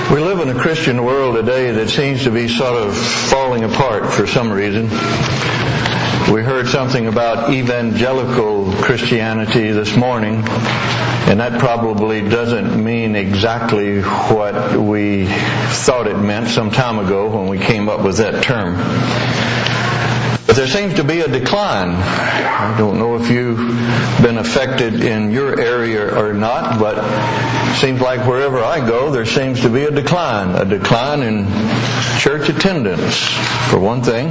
We live in a Christian world today that seems to be sort of falling apart for some reason. We heard something about evangelical Christianity this morning, and that probably doesn't mean exactly what we thought it meant some time ago when we came up with that term. But there seems to be a decline. I don't know if you've been affected in your area or not, but it seems like wherever I go, there seems to be a decline in church attendance, for one thing.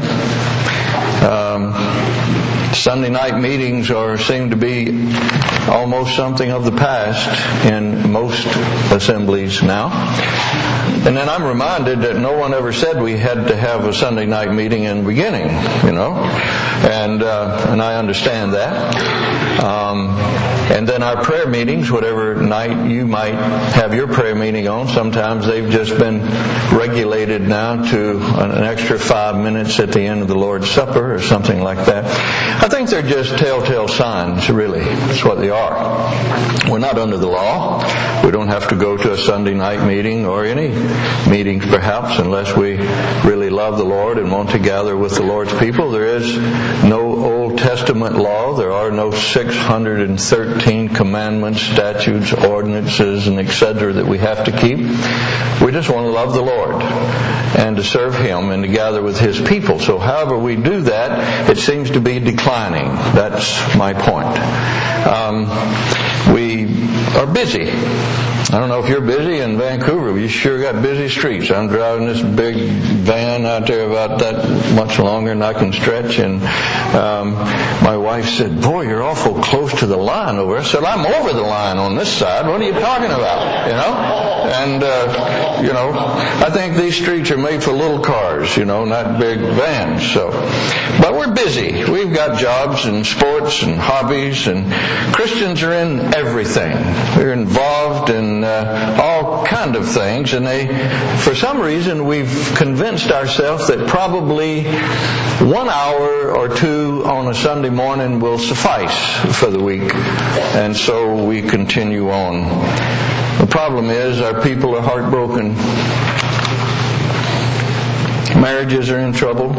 Sunday night meetings seem to be almost something of the past in most assemblies now. And then I'm reminded that no one ever said we had to have a Sunday night meeting in the beginning, and I understand that. And then our prayer meetings, whatever night you might have your prayer meeting on, sometimes they've just been regulated now to an extra 5 minutes at the end of the Lord's Supper or something like that. I think they're just telltale signs, really. That's what they are. We're not under the law. We don't have to go to a Sunday night meeting or any meetings perhaps unless we really love the Lord and want to gather with the Lord's people. There is no Old Testament law. There are no 613 commandments, statutes, ordinances, and etc. that we have to keep. We just want to love the Lord and to serve Him and to gather with His people. So however we do that, it seems to be declining. That's my point. We are busy. I don't know if you're busy in Vancouver. You sure got busy streets. I'm driving this big van out there about that much longer than I can stretch, and my wife said, "Boy, you're awful close to the line over there." I said, "I'm over the line on this side. What are you talking about?" And I think these streets are made for little cars, not big vans. But we're busy. We've got jobs and sports and hobbies, and Christians are in everything. They're involved in all kind of things, and for some reason we've convinced ourselves that probably 1 hour or two on a Sunday morning will suffice for the week, and so we continue on. The problem is our people are heartbroken. Marriages are in trouble.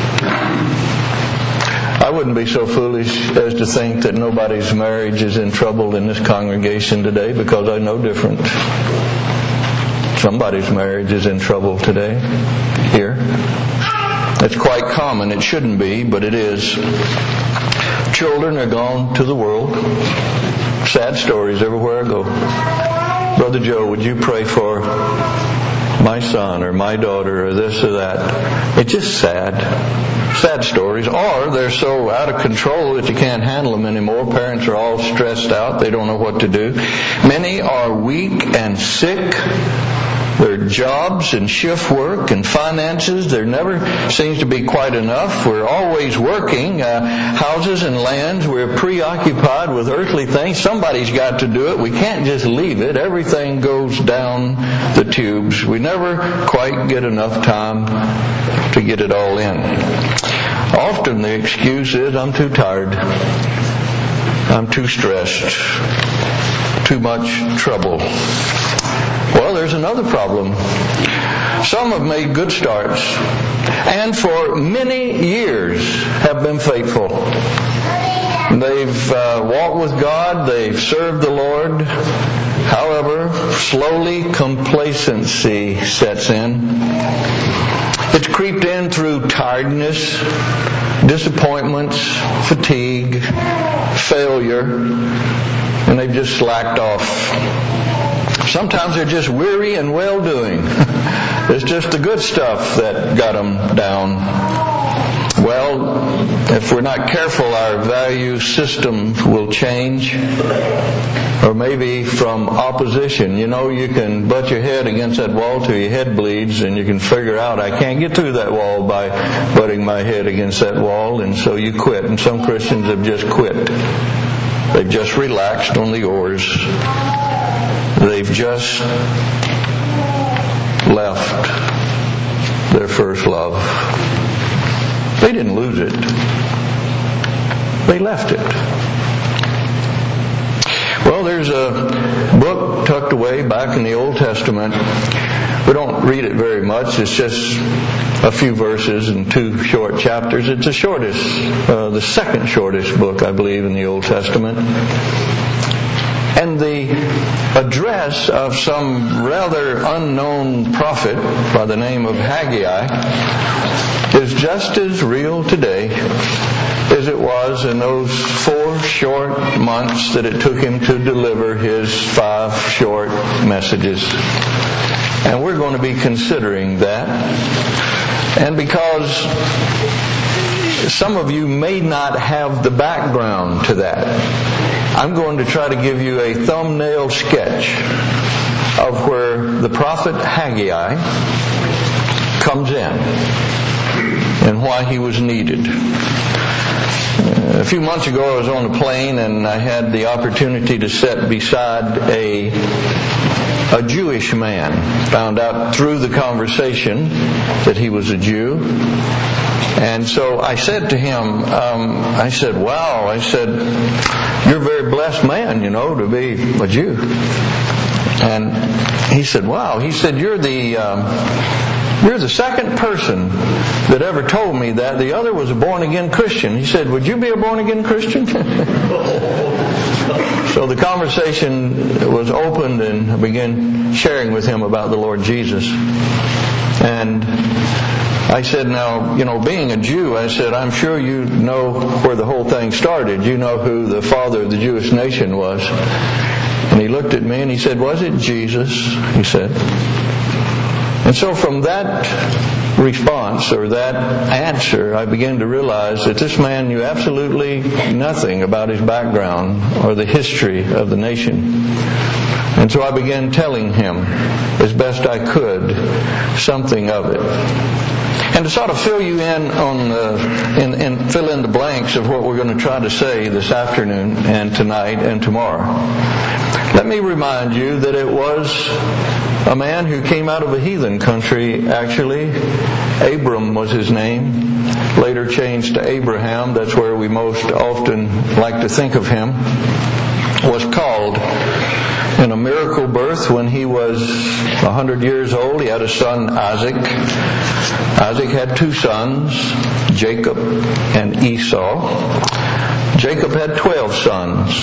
I wouldn't be so foolish as to think that nobody's marriage is in trouble in this congregation today, because I know different. Somebody's marriage is in trouble today here. It's quite common. It shouldn't be, but it is. Children are gone to the world. Sad stories everywhere I go. Brother Joe, would you pray for my son or my daughter or this or that? It's just sad. Sad stories. Or they're so out of control that you can't handle them anymore. Parents are all stressed out. They don't know what to do. Many are weak and sick. Their jobs and shift work and finances, there never seems to be quite enough. We're always working. Houses and lands, we're preoccupied with earthly things. Somebody's got to do it. We can't just leave it. Everything goes down the tubes. We never quite get enough time to get it all in. Often the excuse is, I'm too tired. I'm too stressed. Too much trouble. Well, there's another problem. Some have made good starts, and for many years have been faithful. They've walked with God, they've served the Lord. However, slowly complacency sets in. It's creeped in through tiredness, disappointments, fatigue, failure, and they've just slacked off. Sometimes they're just weary and well-doing. It's just the good stuff that got them down. Well, if we're not careful, our value system will change. Or maybe from opposition. You can butt your head against that wall till your head bleeds, and you can figure out, I can't get through that wall by butting my head against that wall, and so you quit. And some Christians have just quit. They've just relaxed on the oars. They've just left their first love. They didn't lose it. They left it. Well, there's a book tucked away back in the Old Testament We don't read it very much. It's just a few verses and 2 short chapters. It's the second shortest book, I believe, in the Old Testament. And the address of some rather unknown prophet by the name of Haggai is just as real today as it was in those 4 short months that it took him to deliver his 5 short messages. And we're going to be considering that. And because some of you may not have the background to that, I'm going to try to give you a thumbnail sketch of where the prophet Haggai comes in and why he was needed. A few months ago I was on a plane and I had the opportunity to sit beside a Jewish man. Found out through the conversation that he was a Jew. And so I said to him, wow, you're a very blessed man, to be a Jew. And he said, wow. He said, you're the second person that ever told me that. The other was a born-again Christian. He said, would you be a born-again Christian? So the conversation was opened and I began sharing with him about the Lord Jesus. And I said, now, being a Jew, I said, I'm sure you know where the whole thing started. You know who the father of the Jewish nation was. And he looked at me and he said, was it Jesus? He said. And so from that response or that answer, I began to realize that this man knew absolutely nothing about his background or the history of the nation. And so I began telling him, as best I could, something of it. And to sort of fill you in on and fill in the blanks of what we're going to try to say this afternoon and tonight and tomorrow, let me remind you that it was a man who came out of a heathen country, actually. Abram was his name, later changed to Abraham. That's where we most often like to think of him. Was called in a miracle birth when he was 100 years old. He had a son, Isaac. Isaac had 2 sons, Jacob and Esau. Jacob had 12 sons.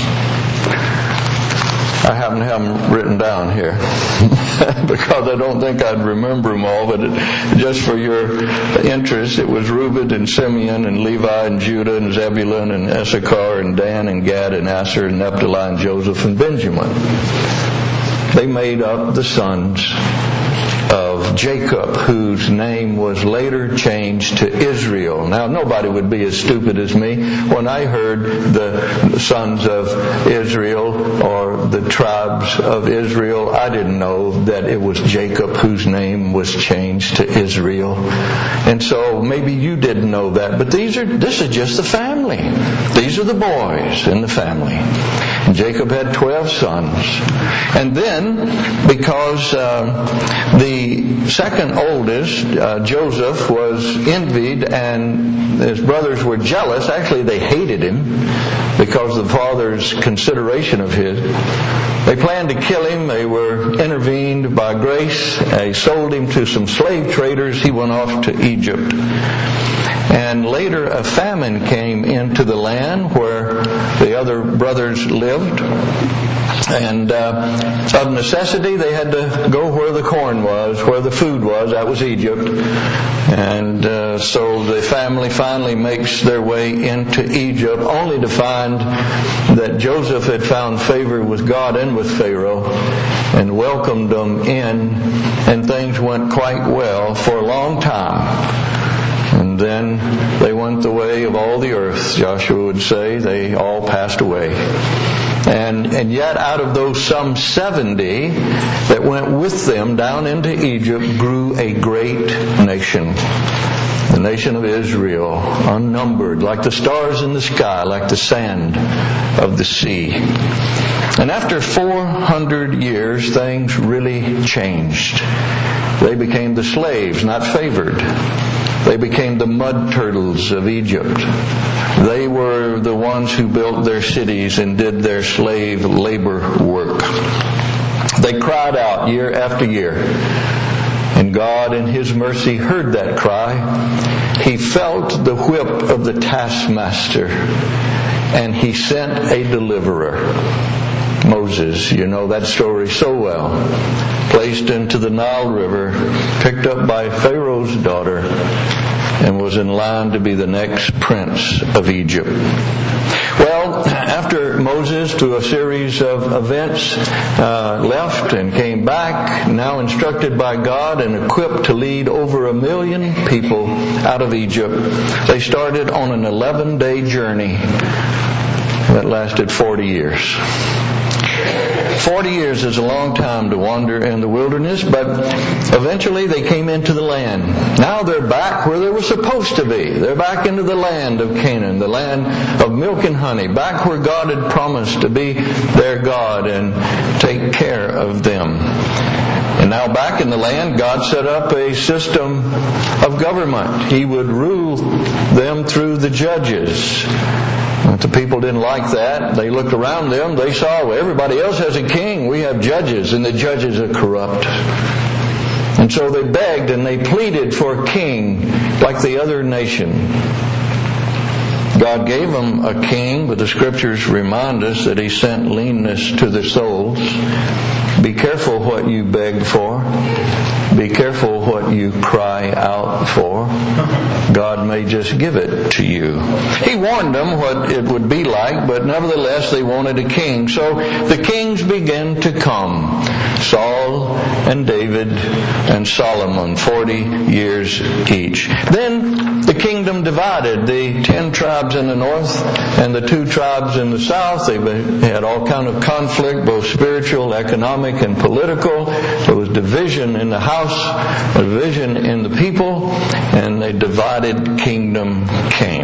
I happen to have them written down here because I don't think I'd remember them all, but just for your interest, it was Reuben and Simeon and Levi and Judah and Zebulun and Issachar and Dan and Gad and Asher and Naphtali and Joseph and Benjamin. They made up the sons of Jacob, whose name was later changed to Israel. Now, nobody would be as stupid as me when I heard the sons of Israel or the tribes of Israel. I didn't know that it was Jacob whose name was changed to Israel. And so maybe you didn't know that. But this is just the family. These are the boys in the family. And Jacob had 12 sons. And then, because the second oldest, Joseph, was envied and his brothers were jealous. Actually, they hated him because of the father's consideration of his. They planned to kill him. They were intervened by grace. They sold him to some slave traders. He went off to Egypt. And later a famine came into the land where the other brothers lived. And of necessity, they had to go where the corn was, where the food was. That was Egypt. And so the family finally makes their way into Egypt, only to find that Joseph had found favor with God and with Pharaoh and welcomed them in. And things went quite well for a long time. And then they went the way of all the earth, Joshua would say. They all passed away. And yet out of those some 70 that went with them down into Egypt grew a great nation. The nation of Israel, unnumbered, like the stars in the sky, like the sand of the sea. And after 400 years, things really changed. They became the slaves, not favored. They became the mud turtles of Egypt. They were the ones who built their cities and did their slave labor work. They cried out year after year And God in His mercy heard that cry. He felt the whip of the taskmaster, and He sent a deliverer. Moses, you know that story so well. Placed into the Nile River, picked up by Pharaoh's daughter, and was in line to be the next prince of Egypt. Well, after Moses, through a series of events, left and came back, now instructed by God and equipped to lead over 1 million people out of Egypt, they started on an 11-day journey that lasted 40 years. 40 years is a long time to wander in the wilderness, but eventually they came into the land. Now they're back where they were supposed to be. They're back into the land of Canaan, the land of milk and honey, back where God had promised to be their God and take care of them. And now back in the land, God set up a system of government. He would rule them through the judges. But the people didn't like that. They looked around them. They saw, well, everybody else has a king. We have judges, and the judges are corrupt. And so they begged and they pleaded for a king like the other nation. God gave them a king, but the Scriptures remind us that He sent leanness to their souls. Be careful what you beg for. Be careful what you cry out for. God may just give it to you. He warned them what it would be like, but nevertheless they wanted a king. So the kings began to come. Saul and David and Solomon, 40 years each. Then the kingdom divided. The 10 tribes in the north and the 2 tribes in the south. They had all kind of conflict, both spiritual, economic, and political. There was division in the house, division in the people, and a divided kingdom came.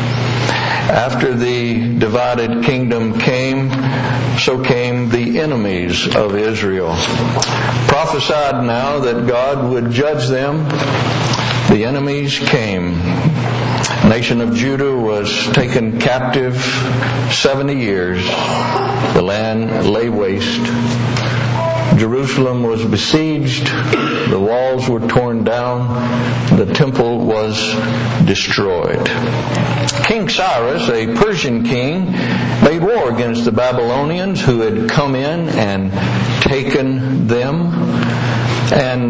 After the divided kingdom came, so came the enemies of Israel. Prophesied now that God would judge them. The enemies came. The nation of Judah was taken captive 70 years. The land lay waste. Jerusalem was besieged. The walls were torn down. The temple was destroyed. King Cyrus, a Persian king, made war against the Babylonians who had come in and taken them, and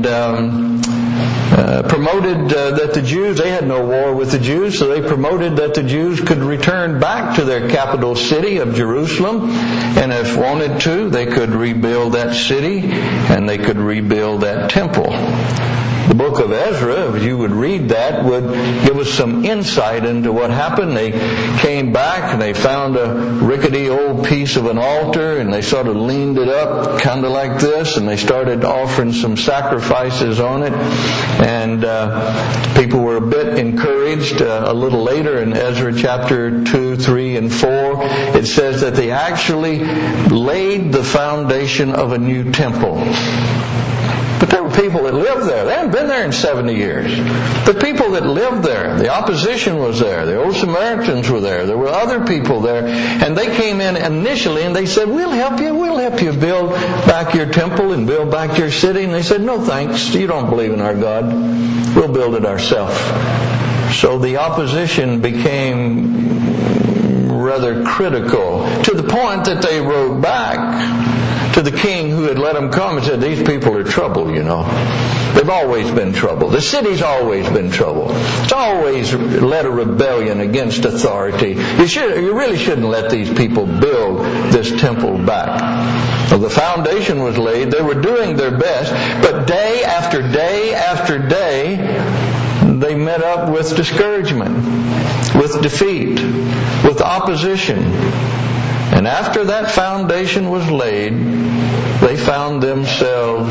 promoted that the Jews, they had no war with the Jews, so they promoted that the Jews could return back to their capital city of Jerusalem, and if wanted to, they could rebuild that city and they could rebuild that temple. The book of Ezra, if you would read that, would give us some insight into what happened. They came back and they found a rickety old piece of an altar, and they sort of leaned it up kind of like this, and they started offering some sacrifices on it. And people were a bit encouraged. A little later in Ezra chapter 2, 3, and 4, it says that they actually laid the foundation of a new temple. But there were people that lived there. They hadn't been there in 70 years. The people that lived there, the opposition was there. The old Samaritans were there. There were other people there. And they came in initially and they said, we'll help you build back your temple and build back your city. And they said, no thanks, you don't believe in our God. We'll build it ourselves. So the opposition became rather critical, to the point that they wrote back to the king who had let them come and said, these people are trouble, you know. They've always been trouble. The city's always been trouble. It's always led a rebellion against authority. You really shouldn't let these people build this temple back. Well, the foundation was laid. They were doing their best. But day after day after day, they met up with discouragement, with defeat, with opposition. And after that foundation was laid, they found themselves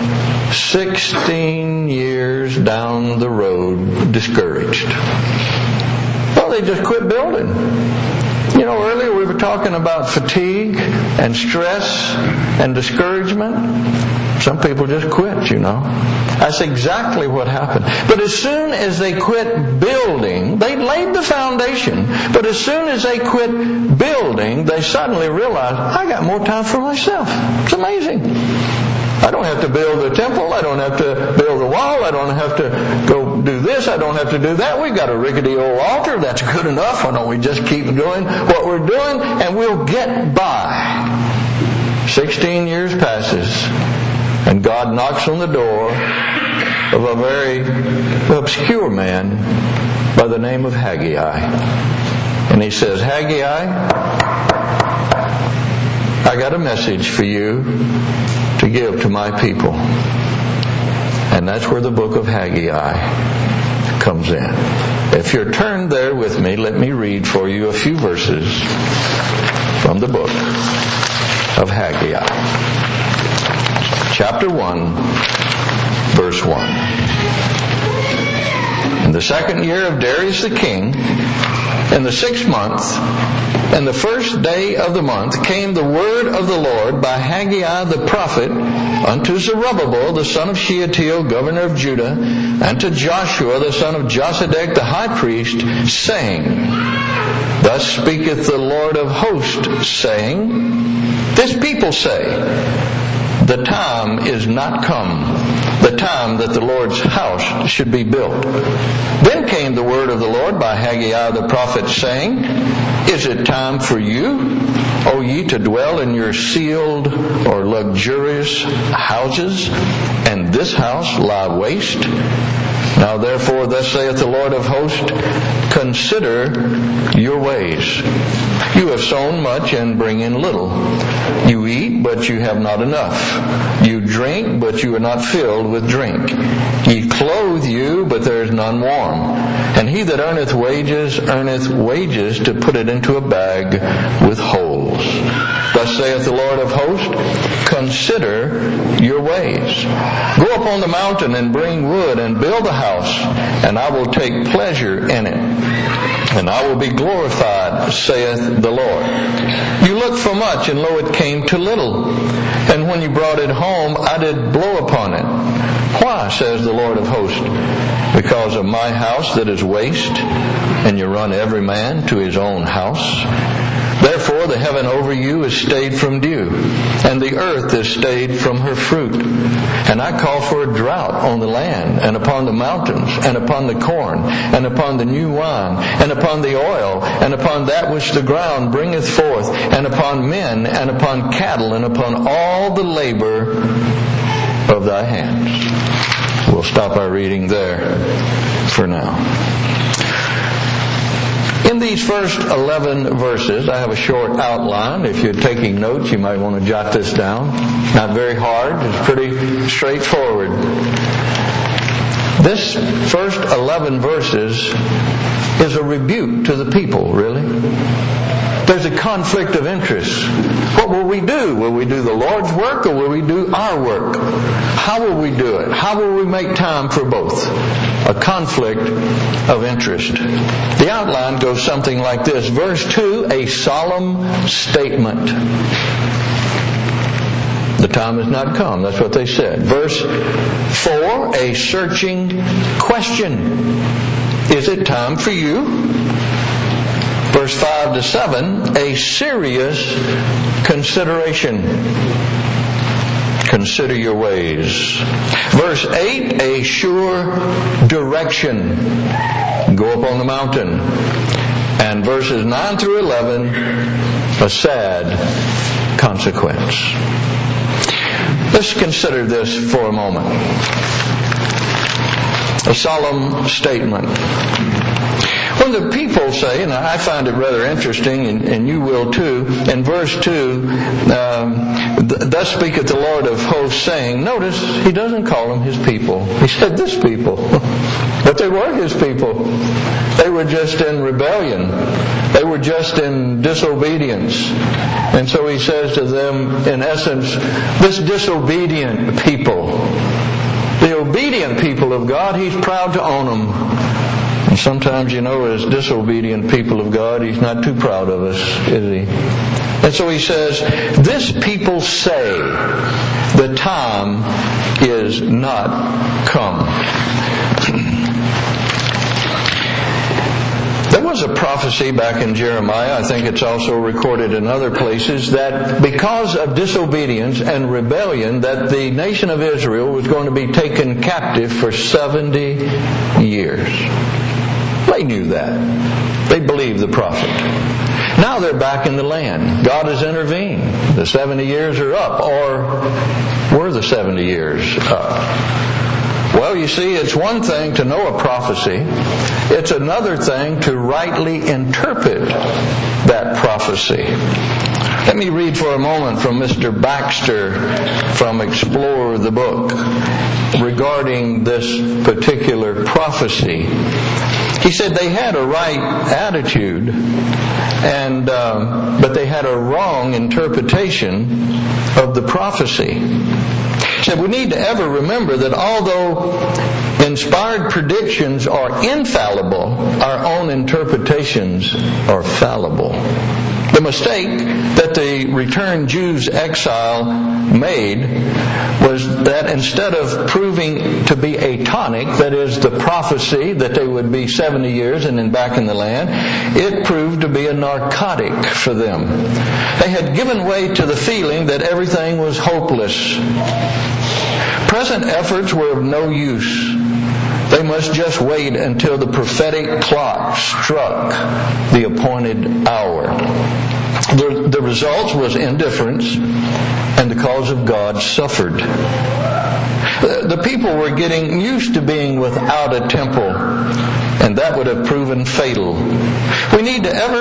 16 years down the road discouraged. Well, they just quit building. You know, earlier we were talking about fatigue and stress and discouragement. Some people just quit, you know. That's exactly what happened. But as soon as they quit building, they laid the foundation. But as soon as they quit building, they suddenly realized, I got more time for myself. It's amazing. I don't have to build the temple. I don't have to build the wall. I don't have to go do this. I don't have to do that. We've got a rickety old altar. That's good enough. Why don't we just keep doing what we're doing and we'll get by. 16 years passes and God knocks on the door of a very obscure man by the name of Haggai. And he says, Haggai, I got a message for you to give to my people. And that's where the book of Haggai comes in. If you're turned there with me, let me read for you a few verses from the book of Haggai. Chapter 1, verse 1. In the second year of Darius the king, in the 6th month, and the first day of the month, came the word of the Lord by Haggai the prophet unto Zerubbabel the son of Shealtiel, governor of Judah, and to Joshua the son of Josedech the high priest, saying, Thus speaketh the Lord of hosts, saying, This people say, The time is not come, the time that the Lord's house should be built. Then came the word of the Lord by Haggai the prophet, saying, Is it time for you, O ye, to dwell in your sealed or luxurious houses, and this house lie waste? Now therefore, thus saith the Lord of hosts, Consider your ways. You have sown much and bring in little. You eat, but you have not enough. You drink, but you are not filled with drink. Ye clothe you, but there is none warm. And he that earneth wages to put it into a bag with holes. Thus saith the Lord of hosts, Consider your ways. Go up on the mountain and bring wood and build a house, and I will take pleasure in it. And I will be glorified, saith the Lord. You looked for much, and lo, it came to little. And when you brought it home, I did blow upon it. Why, says the Lord of hosts? Because of my house that is waste, and you run every man to his own house. Therefore the heaven over you is stayed from dew, and the earth is stayed from her fruit. And I call for a drought on the land, and upon the mountains, and upon the corn, and upon the new wine, and upon the oil, and upon that which the ground bringeth forth, and upon men, and upon cattle, and upon all the labor of thy hands. We'll stop our reading there for now. In these first 11 verses, I have a short outline. If you're taking notes, you might want to jot this down. Not very hard. It's pretty straightforward. This first 11 verses is a rebuke to the people, really. There's a conflict of interest. What will we do? Will we do the Lord's work or will we do our work? How will we do it? How will we make time for both? A conflict of interest. The outline goes something like this. Verse 2, a solemn statement. The time has not come. That's what they said. Verse 4, a searching question. Is it time for you? Verse 5 to 7, a serious consideration. Consider your ways. Verse 8, a sure direction. Go up on the mountain. And verses 9 through 11, a sad consequence. Let's consider this for a moment. A solemn statement. When the people say, and I find it rather interesting, and you will too, in verse 2, thus speaketh the Lord of hosts, saying, notice, he doesn't call them his people. He said this people. But they were his people. They were just in rebellion. They were just in disobedience. And so he says to them, in essence, this disobedient people, the obedient people of God, he's proud to own them. And sometimes, as disobedient people of God, he's not too proud of us, is he? And so he says, this people say, the time is not come. There was a prophecy back in Jeremiah, I think it's also recorded in other places, that because of disobedience and rebellion, that the nation of Israel was going to be taken captive for 70 years. They knew that. They believed the prophet. Now they're back in the land. God has intervened. The 70 years are up, or were the 70 years up? Well, you see, it's one thing to know a prophecy. It's another thing to rightly interpret that prophecy. Let me read for a moment from Mr. Baxter from Explore the Book regarding this particular prophecy. He said they had a right attitude, but they had a wrong interpretation of the prophecy. He said we need to ever remember that although inspired predictions are infallible, our own interpretations are fallible. The mistake that the returned Jews' exile made was that instead of proving to be a tonic, that is the prophecy that they would be 70 years and then back in the land, it proved to be a narcotic for them. They had given way to the feeling that everything was hopeless. Present efforts were of no use. They must just wait until the prophetic clock struck the appointed hour. The result was indifference, and the cause of God suffered. The people were getting used to being without a temple, and that would have proven fatal. We need to ever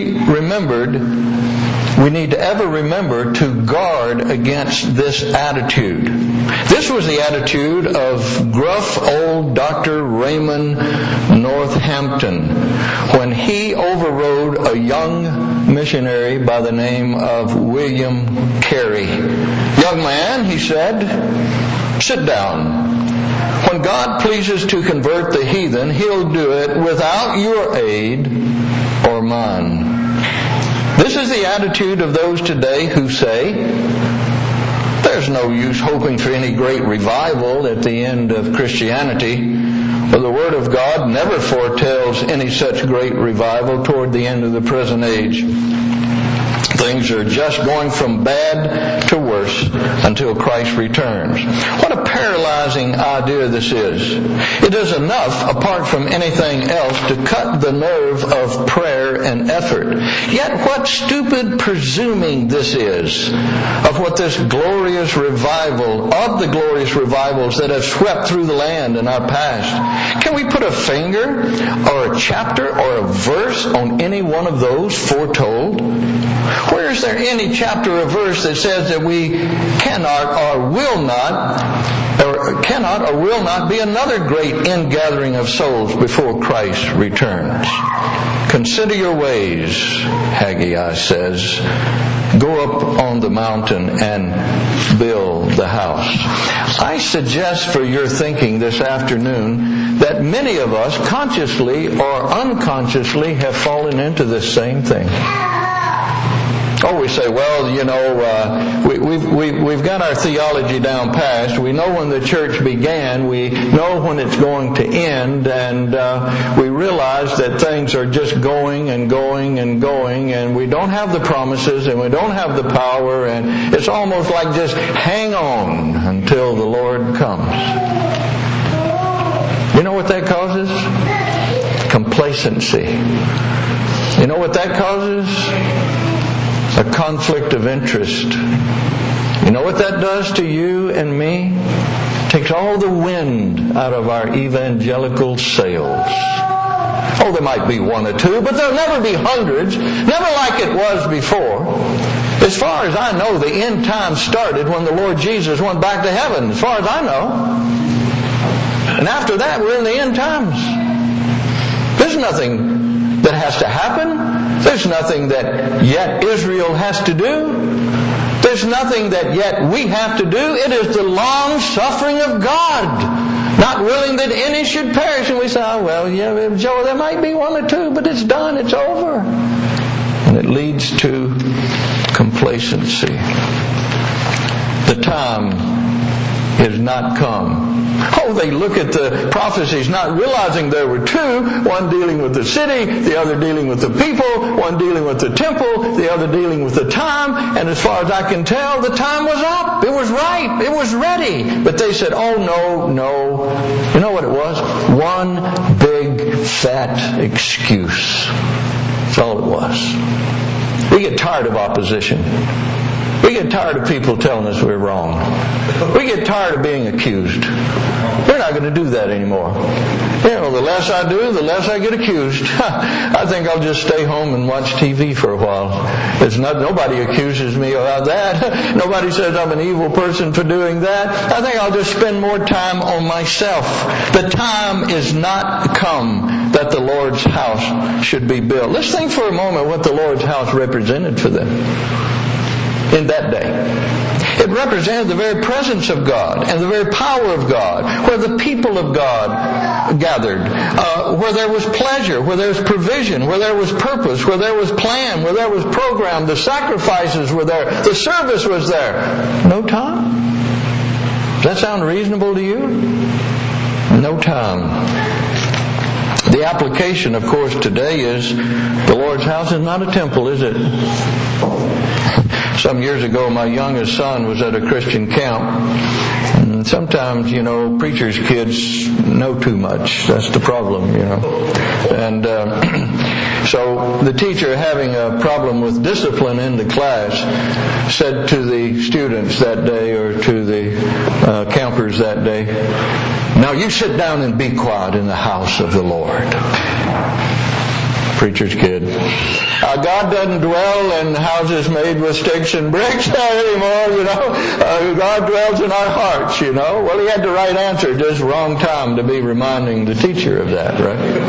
remember to guard against this attitude. This was the attitude of gruff old Dr. Raymond Northampton when he overrode a young missionary by the name of William Carey. "Young man," he said, "sit down. When God pleases to convert the heathen, He'll do it without your aid or mine." This is the attitude of those today who say, there's no use hoping for any great revival at the end of Christianity. Well, the Word of God never foretells any such great revival toward the end of the present age. Things are just going from bad to worse until Christ returns. What a paralyzing idea this is. It is enough, apart from anything else, to cut the nerve of prayer and effort. Yet what stupid presuming this is of what this glorious revival, of the glorious revivals that have swept through the land in our past. Can we put a finger or a chapter or a verse on any one of those foretold? Where is there any chapter or verse that says that we cannot or will not be another great ingathering of souls before Christ returns? Consider your ways, Haggai says. Go up on the mountain and build the house. I suggest for your thinking this afternoon that many of us, consciously or unconsciously, have fallen into this same thing. Oh, we say, well, we've got our theology down past. We know when the church began. We know when it's going to end. And we realize that things are just going and going and going. And we don't have the promises and we don't have the power. And it's almost like just hang on until the Lord comes. You know what that causes? Complacency. You know what that causes? A conflict of interest. You know what that does to you and me? It takes all the wind out of our evangelical sails. Oh, there might be one or two, but there'll never be hundreds. Never like it was before. As far as I know, the end time started when the Lord Jesus went back to heaven, as far as I know. And after that, we're in the end times. There's nothing that has to happen. There's nothing that yet Israel has to do. There's nothing that yet we have to do. It is the long suffering of God, not willing that any should perish. And we say, oh, well, yeah, Joe, there might be one or two, but it's done, it's over. And it leads to complacency. The time is not come. Oh, They look at the prophecies not realizing there were two, one dealing with the city, the other dealing with the people, one dealing with the temple, the other dealing with the time, and as far as I can tell, the time was up. It was ripe. It was ready. But they said, oh no. You know what it was? One big fat excuse. That's all it was. We get tired of opposition. We get tired of people telling us we're wrong. We get tired of being accused. We're not going to do that anymore. The less I do, the less I get accused. I think I'll just stay home and watch TV for a while. Nobody accuses me about that. Nobody says I'm an evil person for doing that. I think I'll just spend more time on myself. The time is not come that the Lord's house should be built. Let's think for a moment what the Lord's house represented for them in that day. It represented the very presence of God and the very power of God, where the people of God gathered, where there was pleasure, where there was provision, where there was purpose, where there was plan, where there was program. The sacrifices were there. The service was there. No time? Does that sound reasonable to you? No time. The application, of course, today is the Lord's house is not a temple, is it? Some years ago, my youngest son was at a Christian camp. And sometimes, preachers' kids know too much. That's the problem, And so the teacher, having a problem with discipline in the class, said to the students that day, or to the campers that day, now you sit down and be quiet in the house of the Lord. Preacher's kid. God doesn't dwell in houses made with sticks and bricks anymore, God dwells in our hearts, Well, he had the right answer, just wrong time to be reminding the teacher of that, right?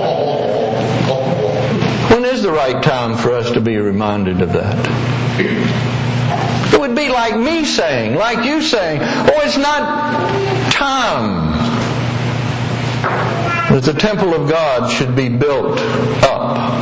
When is the right time for us to be reminded of that? It would be like me saying, like you saying, it's not time that the temple of God should be built up.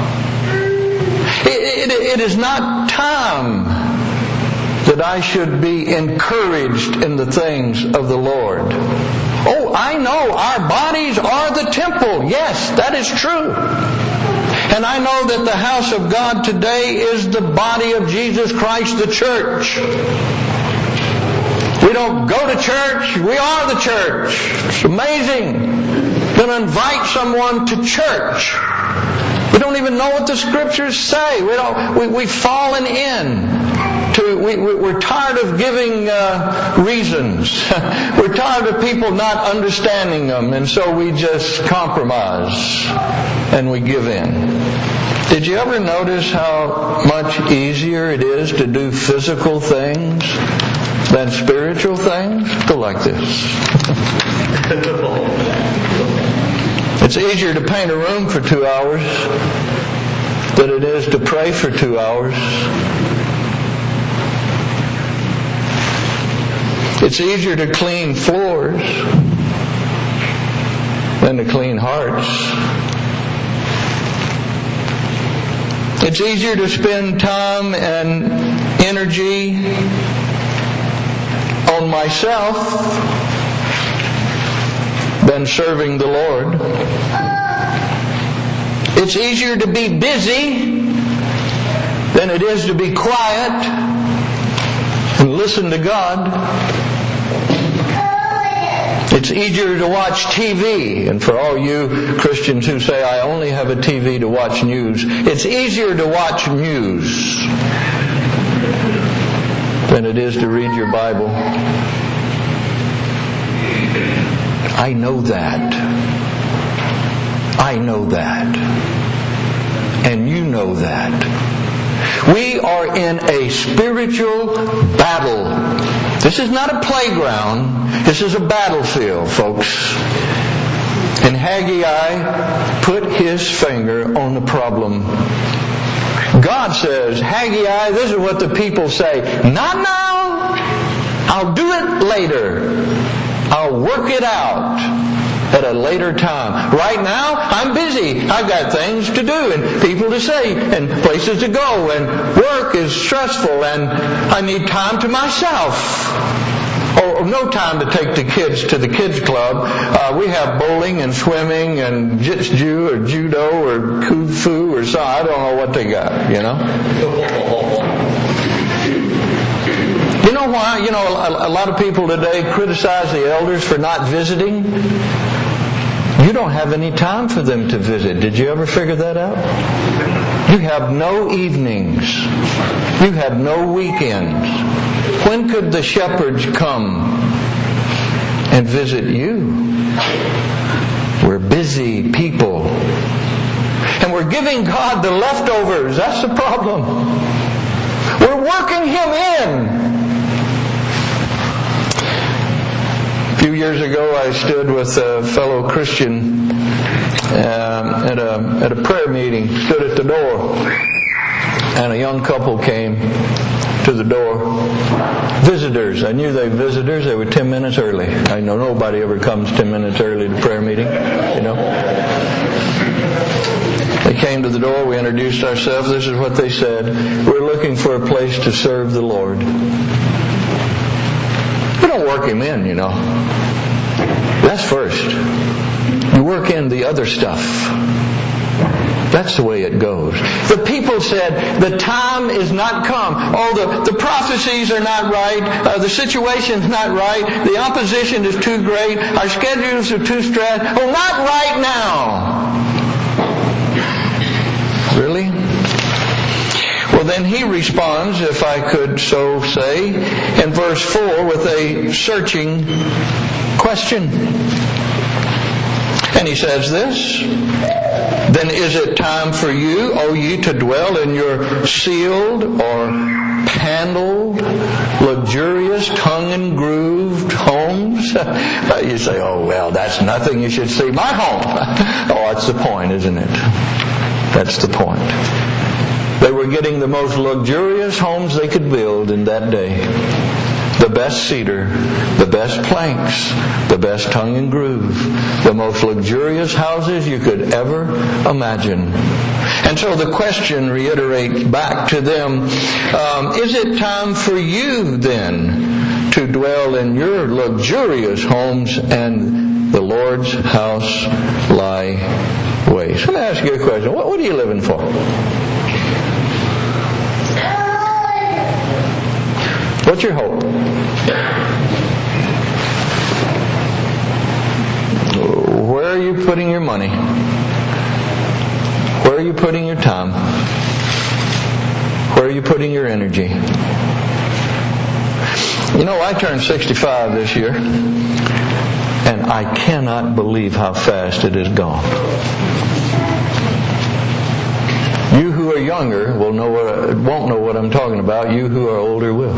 It is not time that I should be encouraged in the things of the Lord. I know our bodies are the temple. Yes, that is true. And I know that the house of God today is the body of Jesus Christ, the church. We don't go to church, we are the church. It's amazing. Going to invite someone to church. We don't even know what the scriptures say. We've fallen in. We're tired of giving reasons. We're tired of people not understanding them, and so we just compromise and we give in. Did you ever notice how much easier it is to do physical things than spiritual things? Go like this. It's easier to paint a room for 2 hours than it is to pray for 2 hours. It's easier to clean floors than to clean hearts. It's easier to spend time and energy on myself than serving the Lord. It's easier to be busy than it is to be quiet and listen to God. It's easier to watch TV, and for all you Christians who say, I only have a TV to watch news, it's easier to watch news than it is to read your Bible. I know that. I know that. And you know that. We are in a spiritual battle. This is not a playground. This is a battlefield, folks. And Haggai put his finger on the problem. God says, Haggai, this is what the people say. Not now. I'll do it later. I'll work it out at a later time. Right now, I'm busy. I've got things to do and people to say and places to go, and work is stressful and I need time to myself. no time to take the kids to the kids club. We have bowling and swimming and jiu-jitsu or judo or kung fu or so. I don't know what they got, You know why? A lot of people today criticize the elders for not visiting. You don't have any time for them to visit. Did you ever figure that out? You have no evenings. You have no weekends. When could the shepherds come and visit you? We're busy people. And we're giving God the leftovers. That's the problem. We're working Him in. A few years ago, I stood with a fellow Christian at a prayer meeting, stood at the door, and a young couple came to the door. Visitors. I knew they were visitors. They were 10 minutes early. I know nobody ever comes 10 minutes early to prayer meeting, They came to the door. We introduced ourselves. This is what they said. We're looking for a place to serve the Lord. You don't work Him in, That's first. You work in the other stuff. That's the way it goes. The people said, the time is not come. The prophecies are not right. The situation's not right. The opposition is too great. Our schedules are too stressed. Not right now. Really? Well, then he responds, if I could so say, in verse 4 with a searching question. And he says this, then is it time for you, O ye, to dwell in your sealed or paneled, luxurious, tongue-and-grooved homes? You say, that's nothing. You should see my home. That's the point, isn't it? That's the point. They were getting the most luxurious homes they could build in that day. The best cedar, the best planks, the best tongue and groove, the most luxurious houses you could ever imagine. And so the question reiterates back to them, is it time for you then to dwell in your luxurious homes and the Lord's house lie waste? Let me ask you a question. What are you living for? What's your hope? Where are you putting your money? Where are you putting your time? Where are you putting your energy? I turned 65 this year, and I cannot believe how fast it has gone. You who are younger won't know what I'm talking about. You who are older will.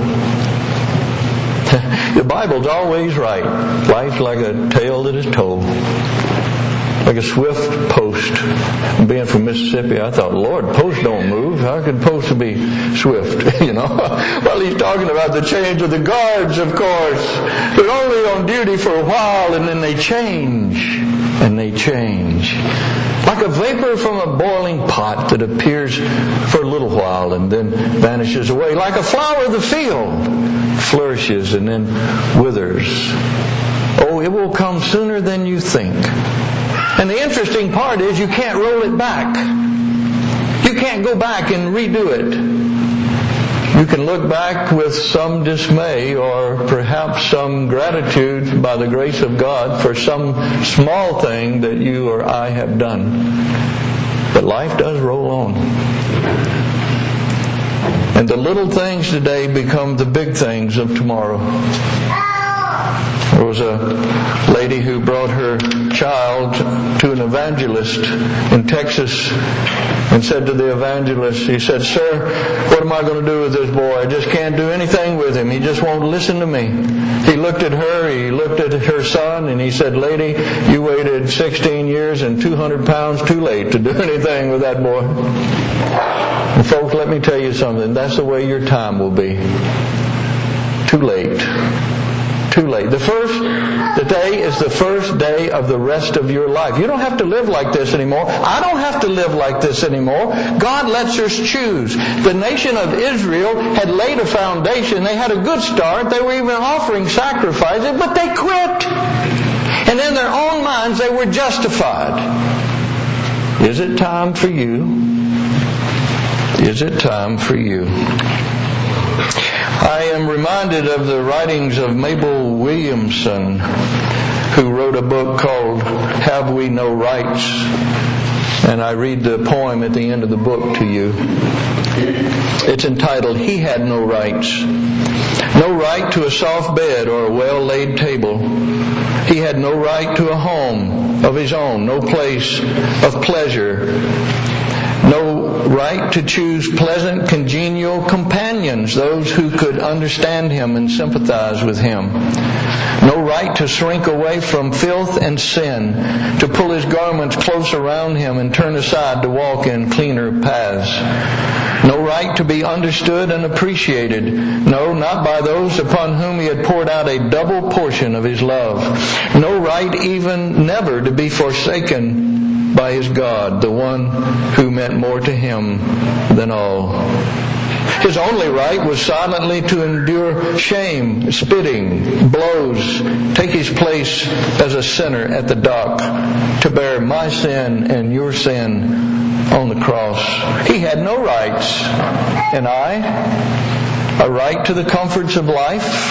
The Bible's always right. Life's like a tale that is told. Like a swift post. Being from Mississippi, I thought, Lord, posts don't move. How could posts be swift? Well, he's talking about the change of the guards, of course. They're only on duty for a while, and then they change. And they change. Like a vapor from a boiling pot that appears for a little while and then vanishes away. Like a flower of the field, flourishes and then withers. It will come sooner than you think. And the interesting part is you can't roll it back. You can't go back and redo it. You can look back with some dismay or perhaps some gratitude by the grace of God for some small thing that you or I have done. But life does roll on. And the little things today become the big things of tomorrow. There was a lady who brought her child to an evangelist in Texas and said to the evangelist, he said, "Sir, what am I going to do with this boy? I just can't do anything with him. He just won't listen to me." He looked at her, he looked at her son, and he said, "Lady, you waited 16 years and 200 pounds too late to do anything with that boy." And folks, let me tell you something. That's the way your time will be. Too late. too late. The day is the first day of the rest of your life. You don't have to live like this anymore. I don't have to live like this anymore. God lets us choose. The nation of Israel had laid a foundation. They had a good start. They were even offering sacrifices, but they quit. And in their own minds, they were justified. Is it time for you? Is it time for you? I am reminded of the writings of Mabel Williamson, who wrote a book called Have We No Rights? And I read the poem at the end of the book to you. It's entitled, He Had No Rights. No right to a soft bed or a well-laid table. He had no right to a home of his own, no place of pleasure. No right to choose pleasant, congenial companions, those who could understand him and sympathize with him. No right to shrink away from filth and sin, to pull his garments close around him and turn aside to walk in cleaner paths. No right to be understood and appreciated. No, not by those upon whom he had poured out a double portion of his love. No right even never to be forsaken by his God, the one who meant more to him than all. His only right was silently to endure shame, spitting, blows, take his place as a sinner at the dock, to bear my sin and your sin on the cross. He had no rights. And I? A right to the comforts of life?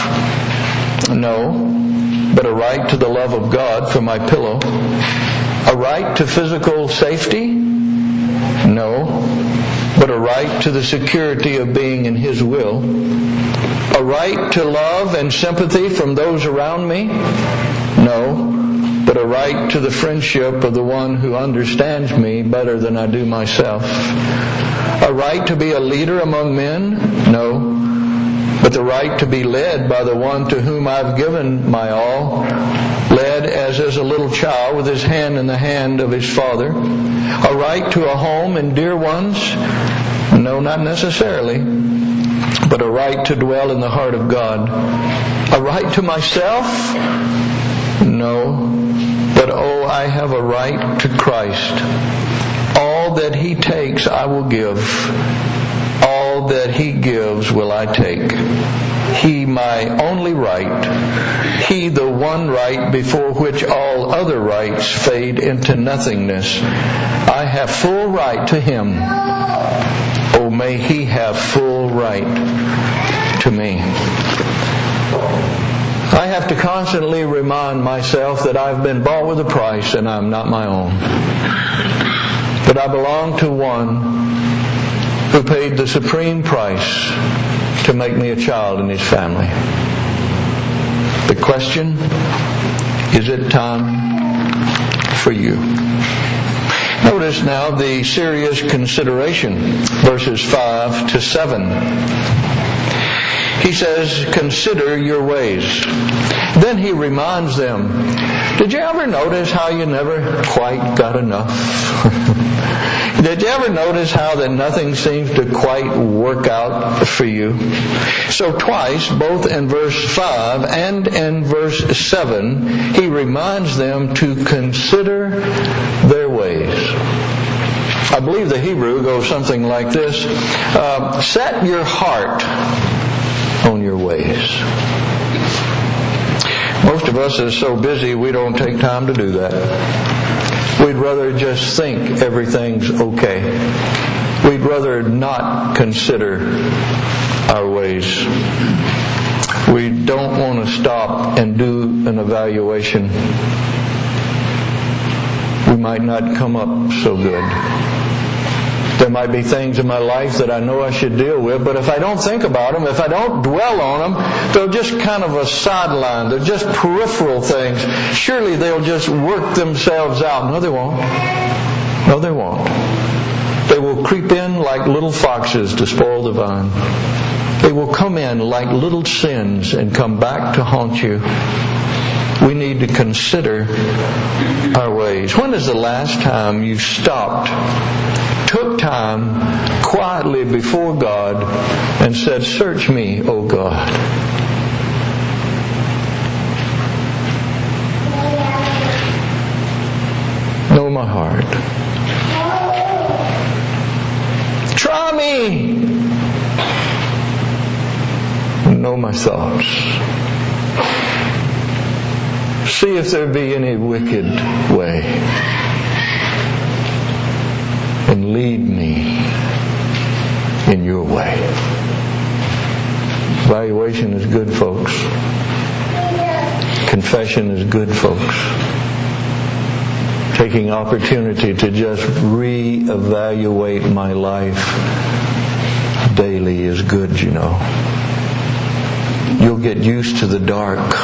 No, but a right to the love of God for my pillow. A right to physical safety? No, but a right to the security of being in His will. A right to love and sympathy from those around me? No, but a right to the friendship of the one who understands me better than I do myself. A right to be a leader among men? No, but the right to be led by the one to whom I've given my all, led as is a little child with his hand in the hand of his father. A right to a home and dear ones? No, not necessarily, but a right to dwell in the heart of God. A right to myself? No, but oh, I have a right to Christ. All that He takes I will give. All that He gives will I take. He my only right. He the one right before which all other rights fade into nothingness. I have full right to Him. Oh, may He have full right to me. I have to constantly remind myself that I've been bought with a price and I'm not my own. That I belong to one who paid the supreme price to make me a child in His family. The question, is it time for you? Notice now the serious consideration, verses 5 to 7. He says, consider your ways. Then he reminds them, did you ever notice how you never quite got enough? Did you ever notice how that nothing seems to quite work out for you? So twice, both in verse 5 and in verse 7, he reminds them to consider their ways. I believe the Hebrew goes something like this. Set your heart on your ways. Most of us are so busy we don't take time to do that. We'd rather just think everything's okay. We'd rather not consider our ways. We don't want to stop and do an evaluation. We might not come up so good. There might be things in my life that I know I should deal with, but if I don't think about them, if I don't dwell on them, they're just kind of a sideline. They're just peripheral things. Surely they'll just work themselves out. No, they won't. No, they won't. They will creep in like little foxes to spoil the vine. They will come in like little sins and come back to haunt you. We need to consider our ways. When is the last time you stopped, took time quietly before God and said, search me, O God. know my thoughts. See if there be any wicked way, and lead me in your way. Evaluation is good, folks. Confession is good, folks. Taking opportunity to just reevaluate my life daily is good, you know. You'll get used to the dark.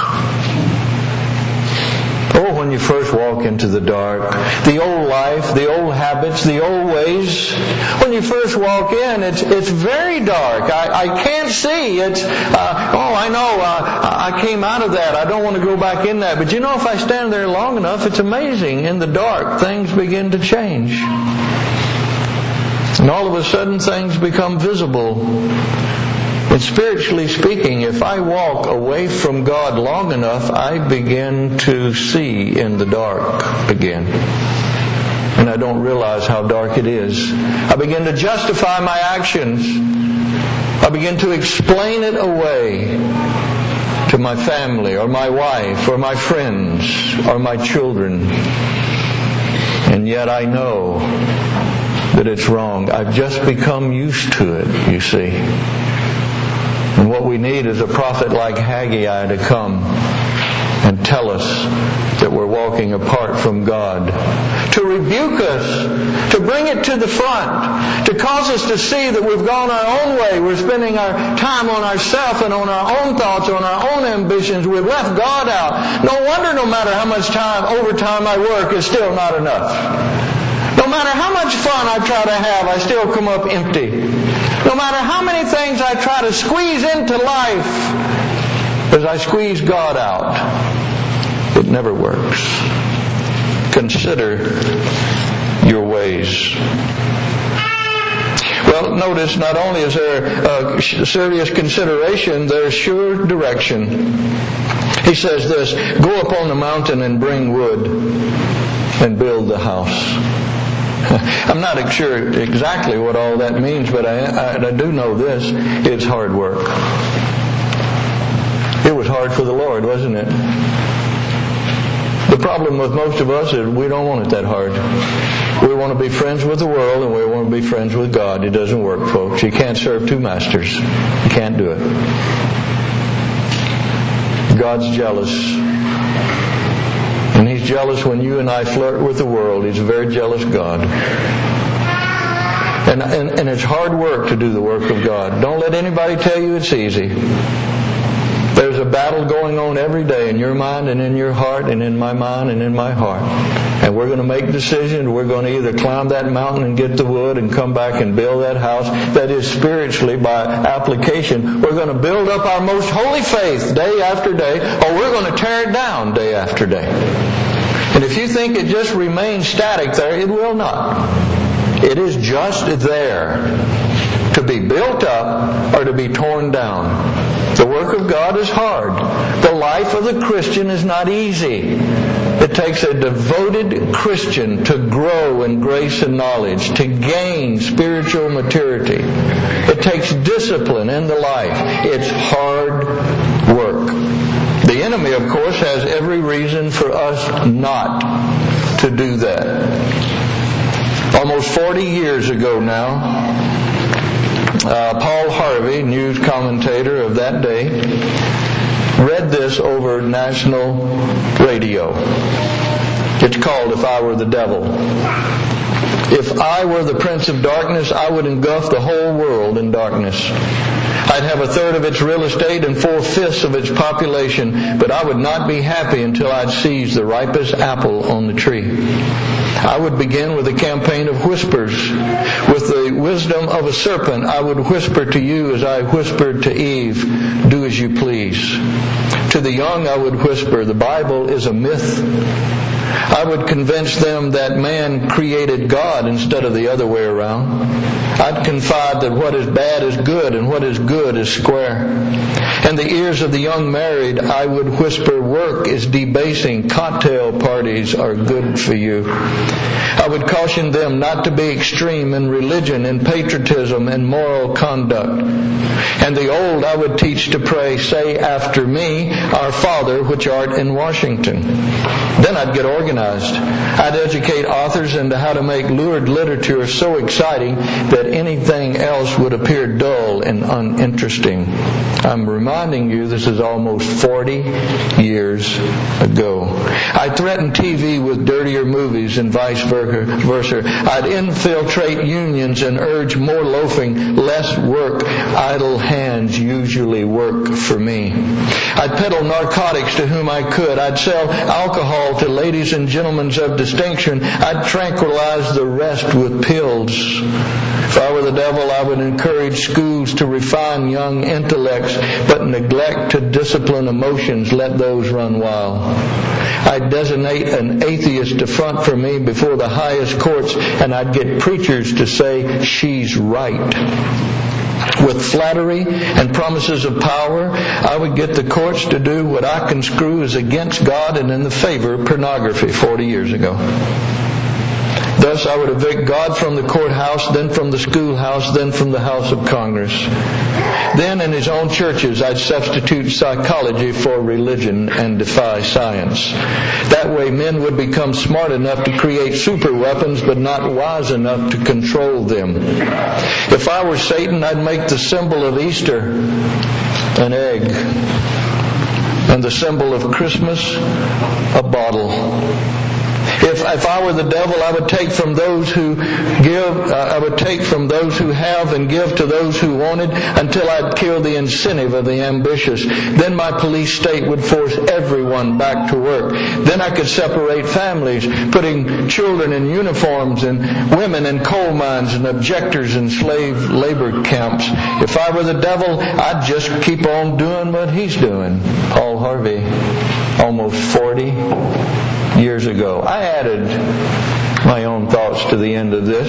Oh, when you first walk into the dark, the old life, the old habits, the old ways, when you first walk in, it's very dark. I can't see. I know, I came out of that. I don't want to go back in that. But you know, if I stand there long enough, it's amazing. In the dark, things begin to change. And all of a sudden, things become visible. And spiritually speaking, if I walk away from God long enough, I begin to see in the dark again. And I don't realize how dark it is. I begin to justify my actions. I begin to explain it away to my family or my wife or my friends or my children. And yet I know that it's wrong. I've just become used to it, you see. And what we need is a prophet like Haggai to come and tell us that we're walking apart from God. To rebuke us, to bring it to the front, to cause us to see that we've gone our own way. We're spending our time on ourselves and on our own thoughts, on our own ambitions. We've left God out. No wonder no matter how much overtime I work, it's still not enough. No matter how much fun I try to have, I still come up empty. No matter how many things I try to squeeze into life, as I squeeze God out, it never works. Consider your ways. Well, notice not only is there serious consideration, there's sure direction. He says this, go up on the mountain and bring wood and build the house. I'm not sure exactly what all that means, but I do know this. It's hard work. It was hard for the Lord, wasn't it? The problem with most of us is we don't want it that hard. We want to be friends with the world and we want to be friends with God. It doesn't work, folks. You can't serve two masters. You can't do it. God's jealous. And He's jealous when you and I flirt with the world. He's a very jealous God. And it's hard work to do the work of God. Don't let anybody tell you it's easy. There's a battle going on every day in your mind and in your heart and in my mind and in my heart. And we're going to make decisions. We're going to either climb that mountain and get the wood and come back and build that house. That is spiritually by application. We're going to build up our most holy faith day after day, or we're going to tear it down day after day. And if you think it just remains static there, it will not. It is just there to be built up or to be torn down. The work of God is hard. The life of the Christian is not easy. It takes a devoted Christian to grow in grace and knowledge, to gain spiritual maturity. It takes discipline in the life. It's hard work. The enemy, of course, has every reason for us not to do that. Almost 40 years ago now, Paul Harvey, news commentator of that day, read this over national radio. It's called If I Were the Devil. If I were the Prince of Darkness, I would engulf the whole world in darkness. I'd have 1/3 of its real estate and 4/5 of its population, but I would not be happy until I'd seized the ripest apple on the tree. I would begin with a campaign of whispers. With the wisdom of a serpent, I would whisper to you as I whispered to Eve, do as you please. To the young I would whisper, the Bible is a myth. I I would convince them that man created God instead of the other way around. I'd confide that what is bad is good and what is good is square. In the ears of the young married, I would whisper, work is debasing, cocktail parties are good for you. I would caution them not to be extreme in religion, in patriotism, and moral conduct. And the old I would teach to pray, say after me, Our Father which art in Washington. Then I'd get organized. I'd educate authors into how to make lurid literature so exciting that anything else would appear dull and uninteresting. I'm reminding you this is almost 40 years ago. I threatened TV with dirtier movies and vice versa. I'd infiltrate unions and urge more loafing, less work. Idle hands usually work for me. I'd peddle narcotics to whom I could. I'd sell alcohol to ladies and gentlemen of distinction. I'd tranquilize the rest with pills. If I were the devil, I would encourage schools to refine young intellects, but neglect to discipline emotions, let those run wild. I'd designate an atheist to front for me before the highest courts, and I'd get preachers to say, she's right. With flattery and promises of power, I would get the courts to do what I construe as against God and in the favor of pornography 40 years ago. Thus, I would evict God from the courthouse, then from the schoolhouse, then from the House of Congress. Then, in his own churches, I'd substitute psychology for religion and defy science. That way, men would become smart enough to create super weapons, but not wise enough to control them. If I were Satan, I'd make the symbol of Easter an egg, and the symbol of Christmas a bottle. If I were the devil, I would take from those who give, I would take from those who have and give to those who wanted until I'd kill the incentive of the ambitious. Then my police state would force everyone back to work. Then I could separate families, putting children in uniforms and women in coal mines and objectors in slave labor camps. If I were the devil, I'd just keep on doing what he's doing. Paul Harvey, almost 40 years ago. I added my own thoughts to the end of this.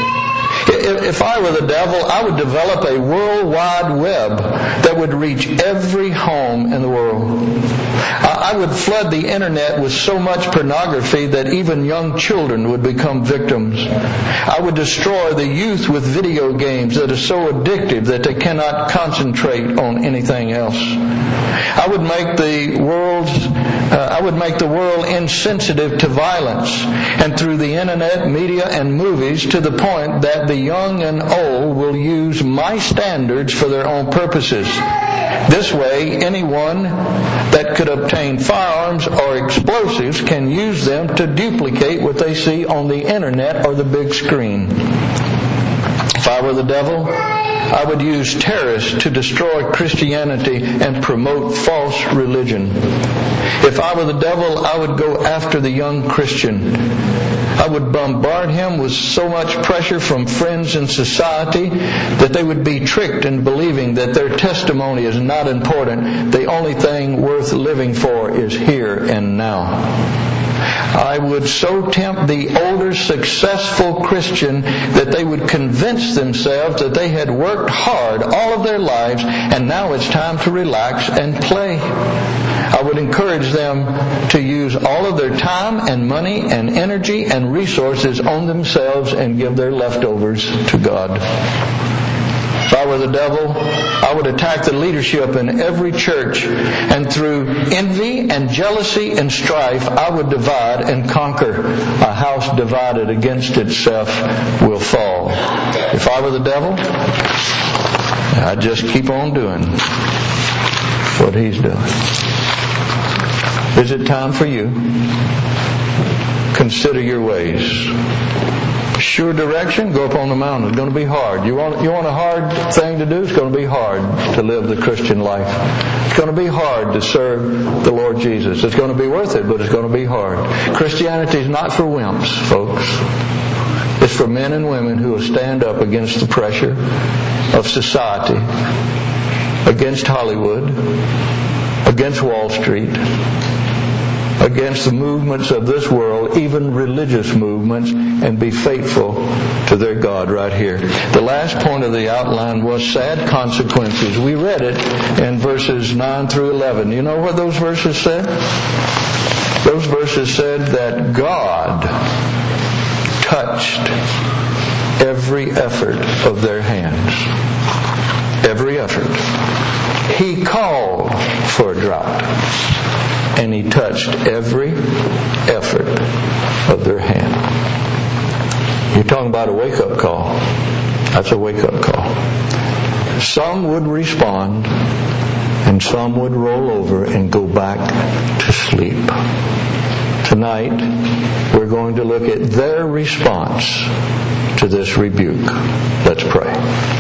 If I were the devil, I would develop a worldwide web that would reach every home in the world. I would flood the internet with so much pornography that even young children would become victims. I would destroy the youth with video games that are so addictive that they cannot concentrate on anything else. I would make the world insensitive to violence, and through the internet, media, and movies, to the point that the young and old will use my standards for their own purposes. This way, anyone that could obtain firearms or explosives can use them to duplicate what they see on the internet or the big screen. If I were the devil, I would use terrorists to destroy Christianity and promote false religion. If I were the devil, I would go after the young Christian. I would bombard him with so much pressure from friends in society that they would be tricked into believing that their testimony is not important. The only thing worth living for is here and now. I would so tempt the older, successful Christian that they would convince themselves that they had worked hard all of their lives and now it's time to relax and play. I would encourage them to use all of their time and money and energy and resources on themselves and give their leftovers to God. If I were the devil, I would attack the leadership in every church, and through envy and jealousy and strife, I would divide and conquer. A house divided against itself will fall. If I were the devil, I'd just keep on doing what he's doing. Is it time for you? Consider your ways. Sure direction, go up on the mountain. It's going to be hard. You want a hard thing to do? It's going to be hard to live the Christian life. It's going to be hard to serve the Lord Jesus. It's going to be worth it, but it's going to be hard. Christianity is not for wimps, folks. It's for men and women who will stand up against the pressure of society, against Hollywood, against Wall Street, against the movements of this world, even religious movements, and be faithful to their God right here. The last point of the outline was sad consequences. We read it in verses 9 through 11. You know what those verses said? Those verses said that God touched every effort of their hands. Every effort. He called for a drought, and He touched every effort of their hand. You're talking about a wake-up call. That's a wake-up call. Some would respond, and some would roll over and go back to sleep. Tonight, we're going to look at their response to this rebuke. Let's pray.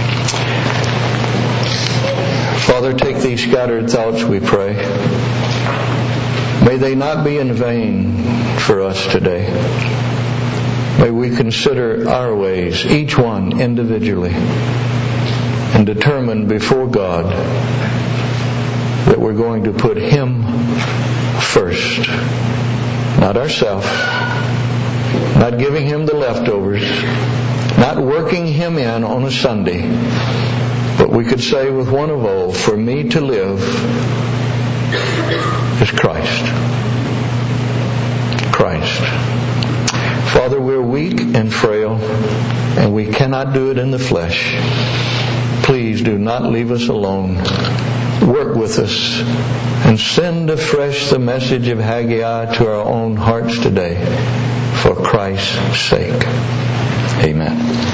Father, take these scattered thoughts, we pray. May they not be in vain for us today. May we consider our ways, each one individually, and determine before God that we're going to put Him first, not ourselves, not giving Him the leftovers, not working Him in on a Sunday, but we could say with one of old, for me to live is Christ. Christ. Father, we're weak and frail, and we cannot do it in the flesh. Please do not leave us alone. Work with us and send afresh the message of Haggai to our own hearts today, for Christ's sake. Amen.